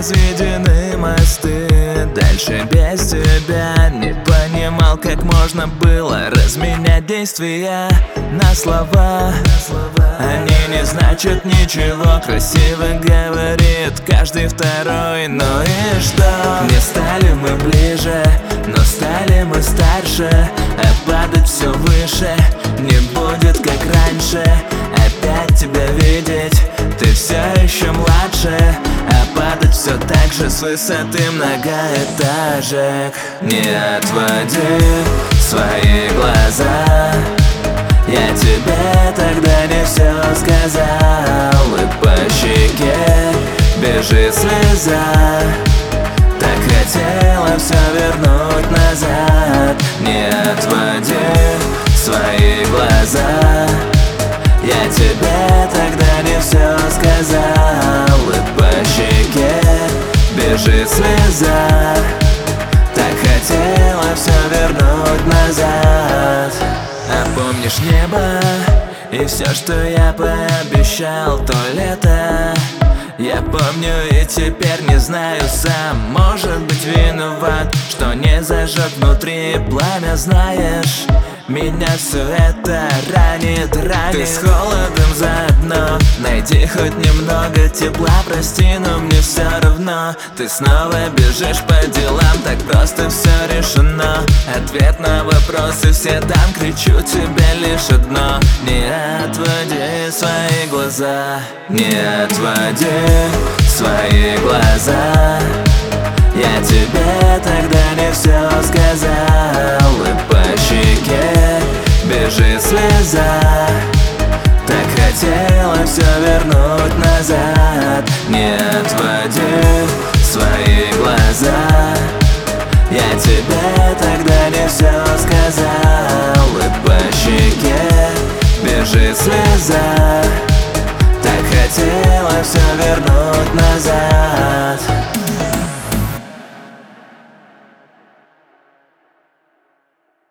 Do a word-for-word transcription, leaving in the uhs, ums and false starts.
возведены мосты. Дальше без тебя не понимал, как можно было разменять действия на слова. Они не значат ничего, красиво говорит каждый второй. Ну и что? Не стали мы ближе, но стали мы старше, а падать все выше не будет как раньше. Опять тебя видеть, ты все еще младше, а падать все так же с высоты многоэтажек. Не отводи свои глаза, я тебе тогда не все сказал, и по щеке бежит слеза. Так хотела все вернуть назад. Не отводи свои глаза, я тебе тогда не все сказал, и по щеке бежит слеза. Так хотела все вернуть назад. А помнишь небо и все, что я пообещал то лето? Я помню и теперь не знаю сам, может быть виноват, что не зажег внутри пламя, знаешь. Меня все это ранит, ранит. Ты с холодом заодно, найди хоть немного тепла, прости, но мне все равно. Ты снова бежишь по делам, так просто все решено. Ответ на вопросы все дам, кричу тебе лишь одно: не отводи свои глаза, не отводи свои глаза. Я тебе тогда не все сказал, и по щеке бежит слеза. Так хотела все вернуть назад. Не отводи свои глаза, я тебе тогда не все сказал, и по щеке бежит слеза. Так хотела все вернуть назад.